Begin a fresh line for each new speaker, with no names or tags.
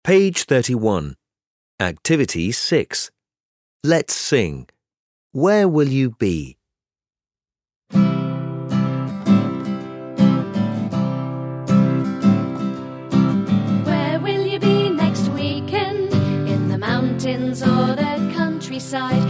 Page 31. Activity 6. Let's sing. Where will you be?
Where will you be next weekend? In the mountains or the countryside?